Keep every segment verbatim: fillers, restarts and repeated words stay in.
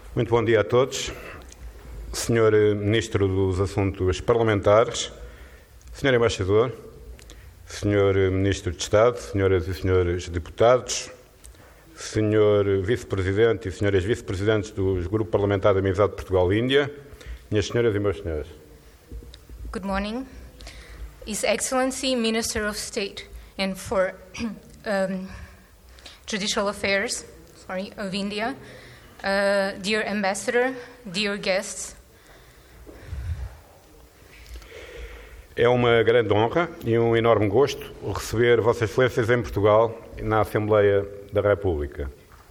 Muito bom dia a todos. senhor Ministro dos Assuntos Parlamentares, senhor Embaixador, senhor Ministro de Estado, senhoras e senhores deputados, senhor Vice-Presidente e senhoras Vice-Presidentes do Grupo Parlamentar da Amizade de Portugal-Índia, minhas senhoras e meus senhores. Good morning. His Excellency, Minister of State and for um, Judicial Affairs sorry, of India, uh, dear Ambassador, dear guests. É uma grande honra e um enorme gosto receber Vossas Excelências em Portugal, na Assembleia da República.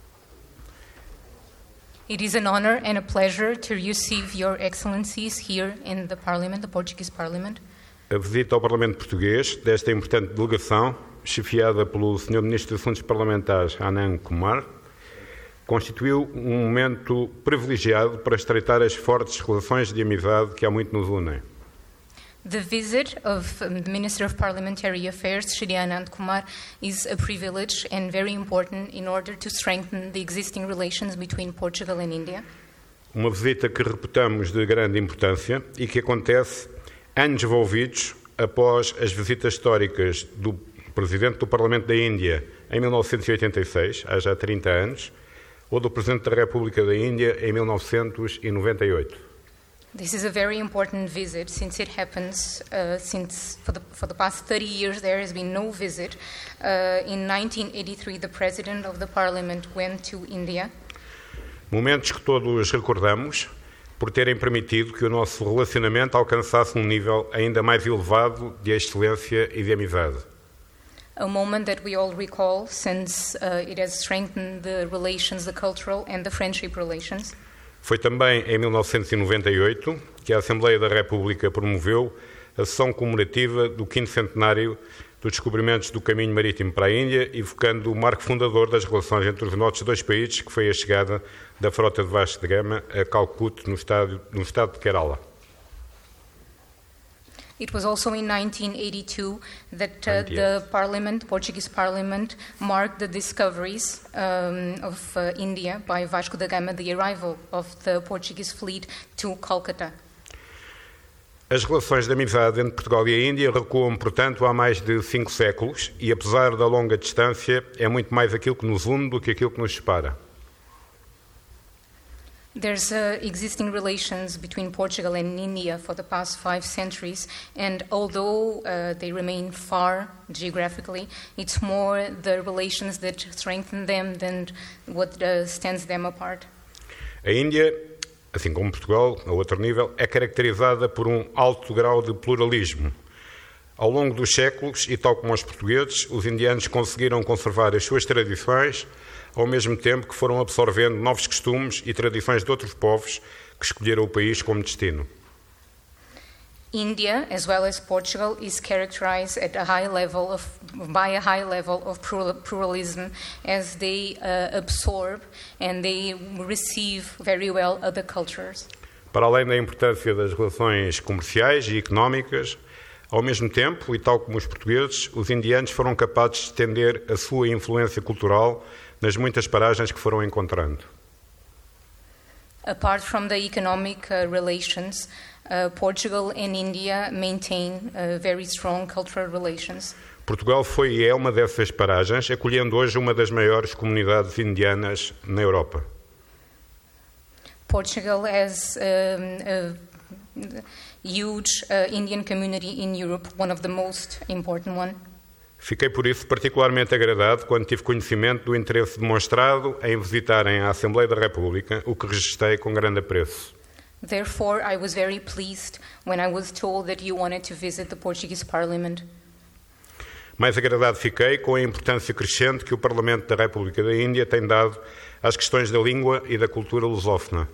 It is an honor and a pleasure to receive your excellencies here in the Parliament, the Portuguese Parliament. A visita ao Parlamento Português desta importante delegação, chefiada pelo senhor Ministro dos Assuntos Parlamentares, Anand Kumar, constituiu um momento privilegiado para estreitar as fortes relações de amizade que há muito nos unem. The visit of um, the Minister of Parliamentary Affairs, Shri Anand Kumar, is a privilege and very important in order to strengthen the existing relations between Portugal and India. Uma visita que reputamos de grande importância e que acontece anos envolvidos após as visitas históricas do Presidente do Parlamento da Índia em mil novecentos e oitenta e seis, há já trinta anos, ou do Presidente da República da Índia em mil novecentos e noventa e oito. This is a very important visit since it happens uh, since for the, for the past thirty years there has been no visit. Uh, in nineteen eighty-three, the President of the Parliament went to India. Momentos que todos recordamos por terem permitido que o nosso relacionamento alcançasse um nível ainda mais elevado de excelência e de amizade. A moment that we all recall since uh, it has strengthened the relations, the cultural and the friendship relations. Foi também em mil novecentos e noventa e oito que a Assembleia da República promoveu a sessão comemorativa do quinto centenário dos descobrimentos do caminho marítimo para a Índia, evocando o marco fundador das relações entre os nossos dois países, que foi a chegada da frota de Vasco da Gama a Calcute, no estado, no estado de Kerala. It was also in nineteen eighty-two that uh, the Parliament, Portuguese Parliament, marked the discoveries um, of uh, India by Vasco da Gama, the arrival of the Portuguese fleet to Calcutta. As relações de amizade entre Portugal e a Índia recuam, portanto, há mais de cinco séculos e, apesar da longa distância, é muito mais aquilo que nos une do que aquilo que nos separa. There's uh, existing relations between Portugal and India for the past five centuries, and although uh, they remain far geographically, it's more the relations that strengthen them than what uh, stands them apart. A Índia, assim como Portugal, a outro nível, é caracterizada por um alto grau de pluralismo. Ao longo dos séculos, e tal como os portugueses, os indianos conseguiram conservar as suas tradições, ao mesmo tempo que foram absorvendo novos costumes e tradições de outros povos que escolheram o país como destino. India, as well as Portugal, is characterized at a high level of, by a high level of pluralism as they uh, absorb and they receive very well other cultures. Para além da importância das relações comerciais e económicas, ao mesmo tempo, e tal como os portugueses, os indianos foram capazes de estender a sua influência cultural nas muitas paragens que foram encontrando. Apart from the economic uh, relations, uh, Portugal and India maintain uh, very strong cultural relations. Portugal foi e é uma dessas paragens, acolhendo hoje uma das maiores comunidades indianas na Europa. Portugal has um, a huge uh, Indian community in Europe, one of the most important one. Fiquei por isso particularmente agradado quando tive conhecimento do interesse demonstrado em visitarem a Assembleia da República, o que registrei com grande apreço. Therefore, I was very pleased when I was told that you wanted to visit the Portuguese Parliament. Mais agradado fiquei com a importância crescente que o Parlamento da República da Índia tem dado às questões da língua e da cultura lusófona.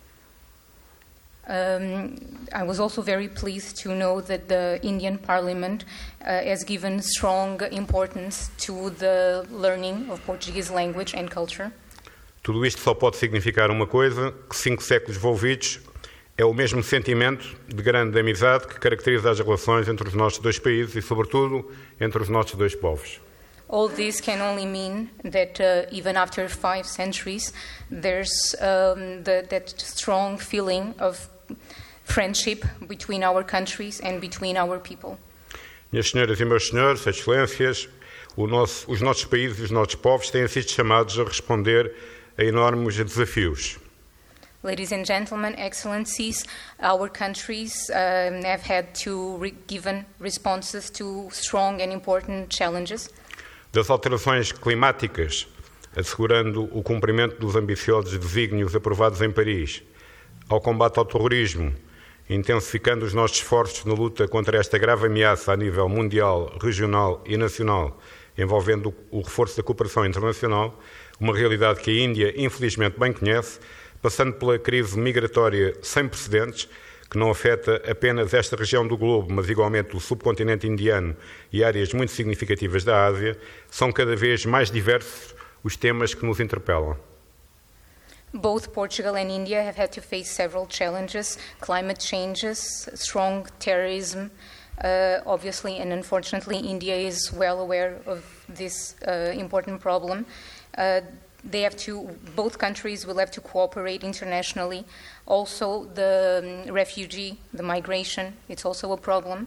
Um, I was also very pleased to know that the Indian Parliament uh, has given strong importance to the learning of Portuguese language and culture. Tudo isto só pode significar uma coisa, que cinco séculos envolvidos é o mesmo sentimento de grande amizade que caracteriza as relações entre os nossos dois países e, sobretudo, entre os nossos dois povos. All this can only mean that uh, even after five centuries, there's um, the, that strong feeling of friendship between our countries and between our people. Minhas senhoras e meus senhores, excelências, o nosso, os nossos países e os nossos povos têm sido chamados a responder a enormes desafios. Ladies and gentlemen, excellencies, our countries um, have had to re- given responses to strong and important challenges. Das alterações climáticas, assegurando o cumprimento dos ambiciosos desígnios aprovados em Paris, ao combate ao terrorismo, intensificando os nossos esforços na luta contra esta grave ameaça a nível mundial, regional e nacional, envolvendo o reforço da cooperação internacional, uma realidade que a Índia, infelizmente, bem conhece, passando pela crise migratória sem precedentes, que não afeta apenas esta região do globo, mas igualmente o subcontinente indiano e áreas muito significativas da Ásia, são cada vez mais diversos os temas que nos interpelam. Both Portugal and India have had to face several challenges, climate changes, strong terrorism, uh, obviously, and unfortunately, India is well aware of this uh, important problem. Uh, They have to, both countries will have to cooperate internationally. Also, the um, refugee, the migration, it's also a problem.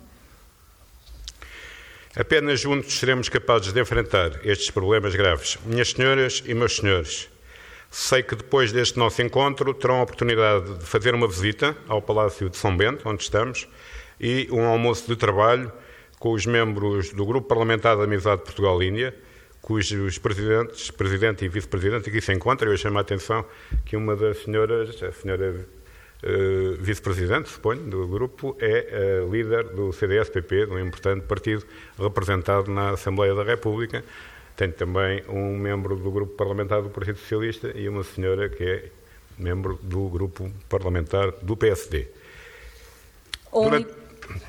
Apenas juntos seremos capazes de enfrentar estes problemas graves. Minhas senhoras e meus senhores, sei que depois deste nosso encontro terão a oportunidade de fazer uma visita ao Palácio de São Bento, onde estamos, e um almoço de trabalho com os membros do Grupo Parlamentar de Amizade Portugal-Índia, cujos presidentes, presidente e vice-presidente aqui se encontram. Eu chamo a atenção que uma das senhoras, a senhora uh, vice-presidente, suponho, do grupo, é uh, líder do C D S P P, de um importante partido representado na Assembleia da República. Tenho também um membro do grupo parlamentar do Partido Socialista e uma senhora que é membro do grupo parlamentar do P S D. Only... Durante...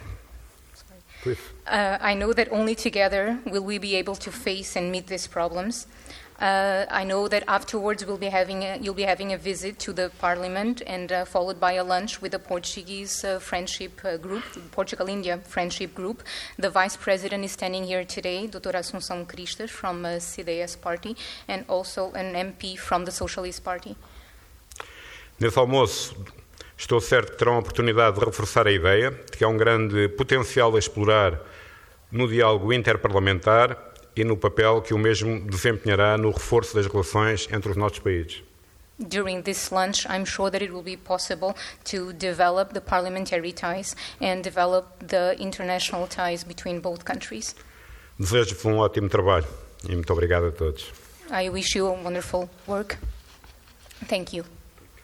Uh, I know that only together will we be able to face and meet these problems. Uh, I know that afterwards we'll be having a, you'll be having a visit to the Parliament and uh, followed by a lunch with the Portuguese uh, friendship uh, group, Portugal-India friendship group. The Vice President is standing here today, Doutora Assunção Cristas from uh, C D S Party, and also an M P from the Socialist Party. Nesse almoço, estou certo que terão a oportunidade de reforçar a ideia de que há um grande potencial a explorar no diálogo interparlamentar e no papel que o mesmo desempenhará no reforço das relações entre os nossos países. During this lunch, I'm sure that it will be possible to develop the parliamentary ties and develop the international ties between both countries. Desejo-vos um ótimo trabalho e muito obrigado a todos. I wish you a wonderful work. Thank you.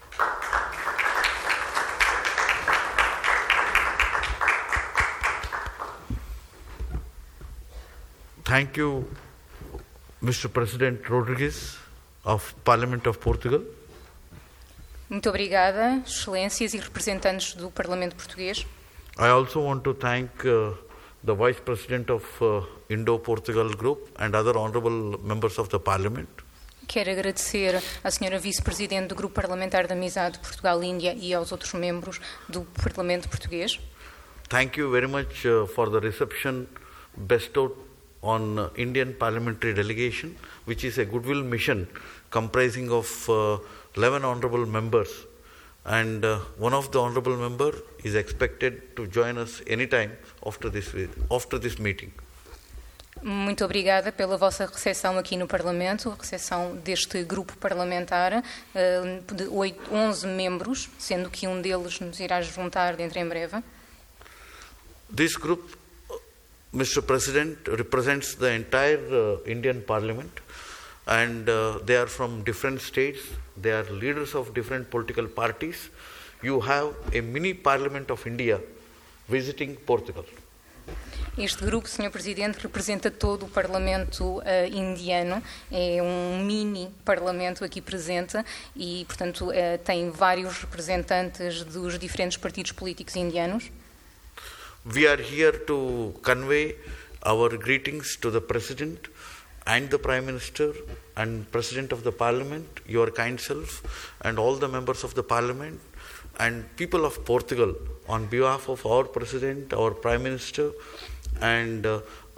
Thank you, Mister President Rodrigues of Parliament of Portugal. Muito obrigada, excelências e representantes do Parlamento Português. I also want to thank uh, the Vice President of uh, Indo-Portugal Group and other honourable members of the Parliament. Quero agradecer à senhora Vice-Presidente do Grupo Parlamentar de Amizade Portugal-Índia e aos outros membros do Parlamento Português. Thank you very much uh, for the reception bestowed on uh, Indian Parliamentary Delegation, which is a goodwill mission comprising of uh, eleven honourable members, and uh, one of the honourable member is expected to join us anytime after this after this meeting. Muito obrigada pela vossa recepção aqui no Parlamento, a recepção deste grupo parlamentar uh, de oito, onze membros, sendo que um deles nos irá juntar dentro em breve. This group, Mister President, represents the entire uh, Indian Parliament, and uh, they are from different states. They are leaders of different political parties. You have a mini Parliament of India visiting Portugal. Este grupo, senhor Presidente, representa todo o Parlamento uh, indiano, é um mini Parlamento aqui presente e, portanto, uh, tem vários representantes dos diferentes partidos políticos indianos. We are here to convey our greetings to the President and the Prime Minister and President of the Parliament, your kind self, and all the members of the Parliament and people of Portugal on behalf of our President, our Prime Minister, and uh,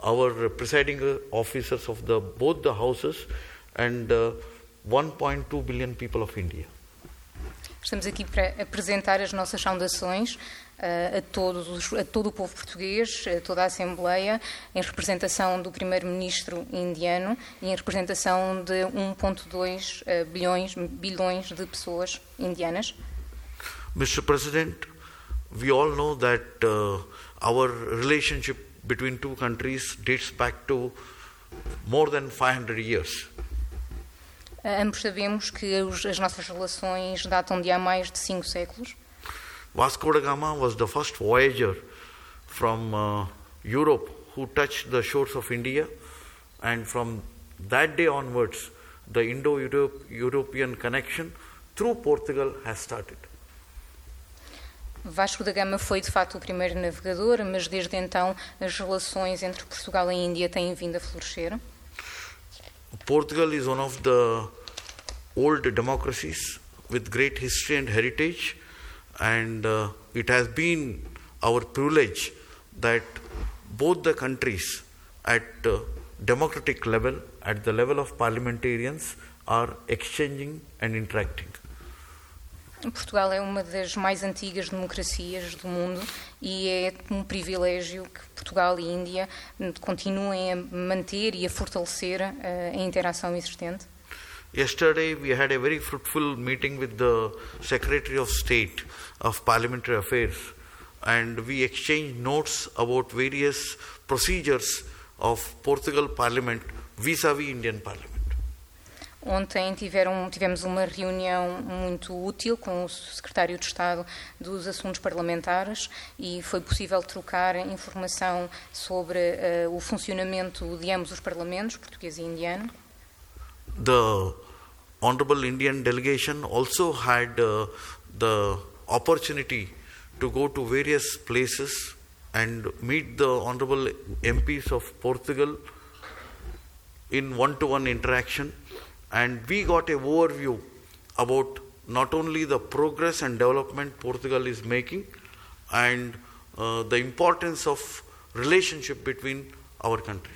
our presiding officers of the both the houses, and uh, one point two billion people of India. Estamos aqui para apresentar as nossas saudações uh, a, todos os, a todo o povo português, a toda a Assembleia, em representação do primeiro-ministro indiano e em representação de um vírgula dois uh, bilhões, bilhões de pessoas indianas. mister President, we all know that uh, our relationship between two countries dates back to more than five hundred years. Uh, ambos sabemos que os, as nossas relações datam de há mais de cinco séculos. Vasco da Gama was the first voyager from uh, Europe who touched the shores of India, and from that day onwards, the Indo-European connection through Portugal has started. Vasco da Gama foi de facto o primeiro navegador, mas desde então as relações entre Portugal e a Índia têm vindo a florescer. Portugal is one of the old democracies with great history and heritage, and uh, it has been our privilege that both the countries at uh, democratic level, at the level of parliamentarians, are exchanging and interacting. Portugal é uma das mais antigas democracias do mundo e é um privilégio que Portugal e Índia continuem a manter e a fortalecer a interação existente. Yesterday we had a very fruitful meeting with the Secretary of State of Parliamentary Affairs, and we exchanged notes about various procedures of Portugal Parliament vis-à-vis Indian Parliament. Ontem tiveram, tivemos uma reunião muito útil com o Secretário de Estado dos Assuntos Parlamentares e foi possível trocar informação sobre uh, o funcionamento de ambos os parlamentos, português e indiano. The Honorable Indian delegation also had uh, the opportunity to go to various places and meet the Honorable M Ps of Portugal in one-to-one interaction. And we got an overview about not only the progress and development Portugal is making and uh, the importance of relationship between our countries.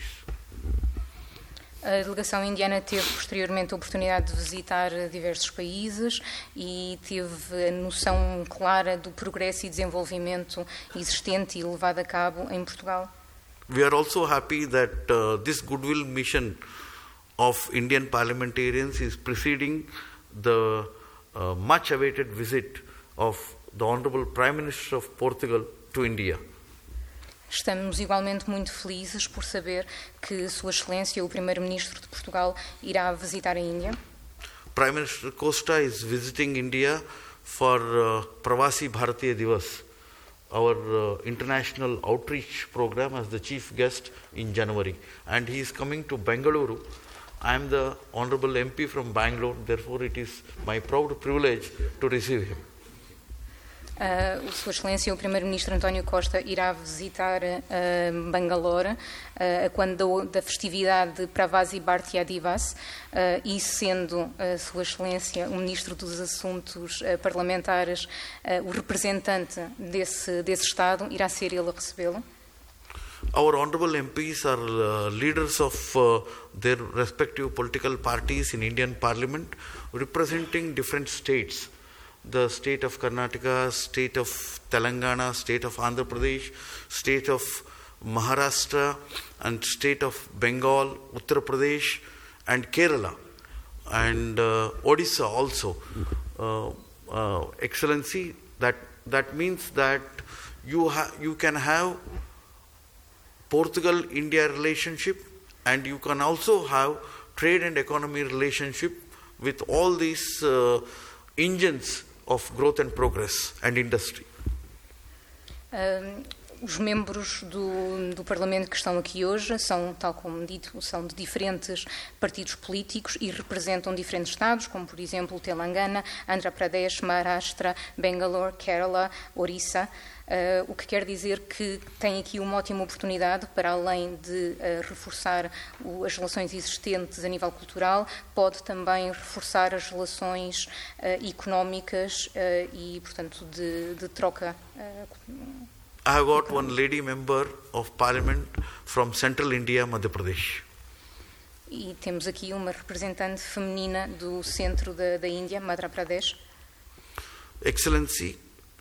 A delegação indiana teve posteriormente a oportunidade de visitar diversos países e teve a noção clara do progresso e desenvolvimento existente e levado a cabo em Portugal. We are also happy that uh, this goodwill mission of Indian parliamentarians is preceding the uh, much awaited visit of the Honorable Prime Minister of Portugal to India. Estamos igualmente muito felizes por saber que Sua Excelência, o Primeiro-Ministro de Portugal, irá visitar a Índia. Prime Minister Costa is visiting India for uh, Pravasi Bharatiya Divas, our uh, international outreach program, as the chief guest in January, and he is coming to Bengaluru. I am the Honorable M P from Bangalore, therefore it is my proud privilege to receive him. Uh, Sua Excelência, o Primeiro-Ministro António Costa, irá visitar uh, Bangalore uh, quando da festividade de Pravasi Bharatiya Divas uh, e sendo uh, Sua Excelência o Ministro dos Assuntos uh, Parlamentares uh, o representante desse, desse Estado, irá ser ele a recebê-lo. Our honorable M Ps are uh, leaders of uh, their respective political parties in Indian Parliament, representing different states. The state of Karnataka, state of Telangana, state of Andhra Pradesh, state of Maharashtra, and state of Bengal, Uttar Pradesh, and Kerala, and uh, Odisha also. Uh, uh, Excellency, that that means that you ha- you can have Portugal-India relationship, and you can also have trade and economy relationship with all these uh, engines of growth and progress and industry. Um, os membros do, do Parlamento que estão aqui hoje são, tal como dito, são de diferentes partidos políticos e representam diferentes estados, como por exemplo Telangana, Andhra Pradesh, Maharashtra, Bangalore, Kerala, Orissa. Uh, o que quer dizer que tem aqui uma ótima oportunidade para, além de uh, reforçar o, as relações existentes a nível cultural, pode também reforçar as relações uh, económicas uh, e, portanto, de, de troca. Uh, I have got one lady member of parliament from Central India, Madhya Pradesh. E temos aqui uma representante feminina do centro da, da Índia, Madhya Pradesh. Excellency,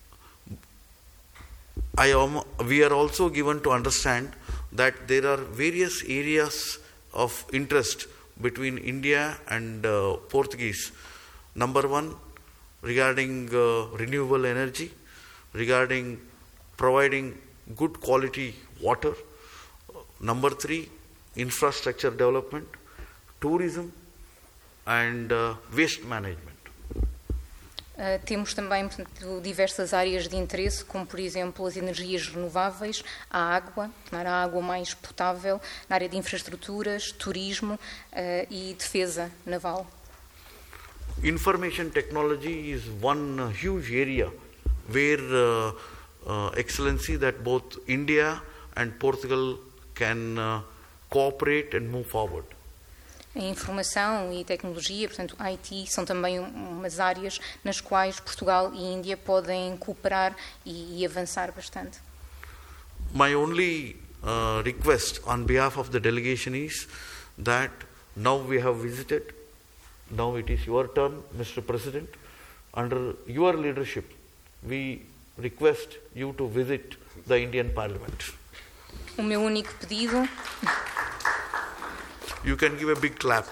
I am, we are also given to understand that there are various areas of interest between India and uh, Portuguese. Number one, regarding uh, renewable energy, regarding providing good quality water. Number three, infrastructure development, tourism and uh, waste management. Uh, temos também, portanto, diversas áreas de interesse, como por exemplo as energias renováveis, a água, tornar a água mais potável, na área de infraestruturas, turismo uh, e defesa naval. Information technology is one uh, huge area where uh, uh, excellency that both India and Portugal can uh, cooperate and move forward. A informação e tecnologia, portanto, I T, são também umas áreas nas quais Portugal e Índia podem cooperar e, e avançar bastante. My only uh, request on behalf of the delegation is that now we have visited, now it is your turn, Mister President. Under your leadership, we request you to visit the Indian Parliament. O meu único pedido... You can give a big clap.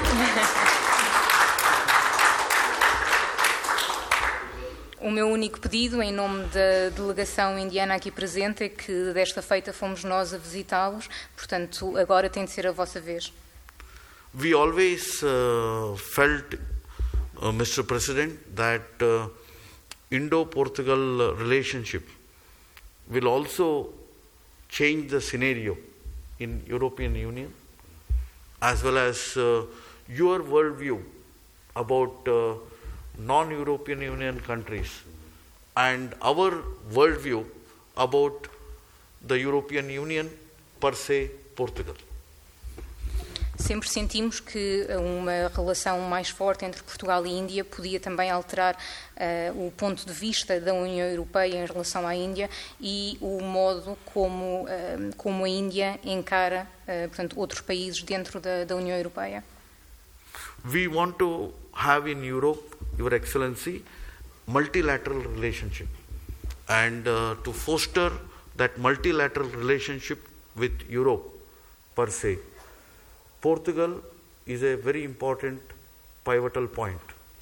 O meu único pedido, em nome da delegação indiana aqui presente, é que desta feita fomos nós a visitá-los, portanto, agora tem de ser a vossa vez. We always uh, felt, uh, Mister President, that uh, Indo-Portugal relationship will also change the scenario in European Union, as well as uh, your worldview about uh, non-European Union countries and our worldview about the European Union, per se, Portugal. Sempre sentimos que uma relação mais forte entre Portugal e Índia podia também alterar uh, o ponto de vista da União Europeia em relação à Índia e o modo como, uh, como a Índia encara, uh, portanto, outros países dentro da, da União Europeia. We want to have in Europe, Your Excellency, multilateral relationship and uh, to foster that multilateral relationship with Europe per se. Portugal is a very important pivotal point.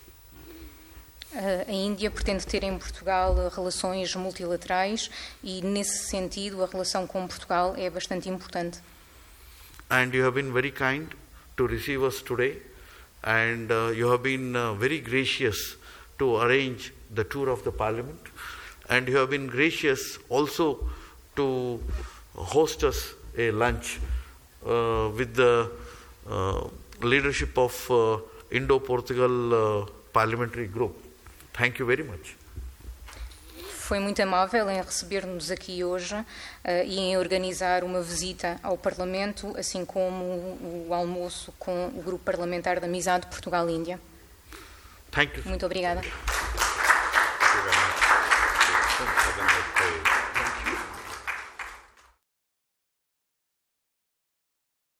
A Índia pretende ter em Portugal relações multilaterais e, nesse sentido, a relação com Portugal é bastante importante. And you have been very kind to receive us today, and uh, you have been uh, very gracious to arrange the tour of the Parliament, and you have been gracious also to host us a lunch uh, with the uh, leadership of uh, Indo-Portugal uh, Parliamentary Group. Thank you very much. Foi muito amável em receber-nos aqui hoje uh, e em organizar uma visita ao Parlamento, assim como o, o almoço com o Grupo Parlamentar de Amizade Portugal-Índia. Thank you. Muito obrigada. Obrigado.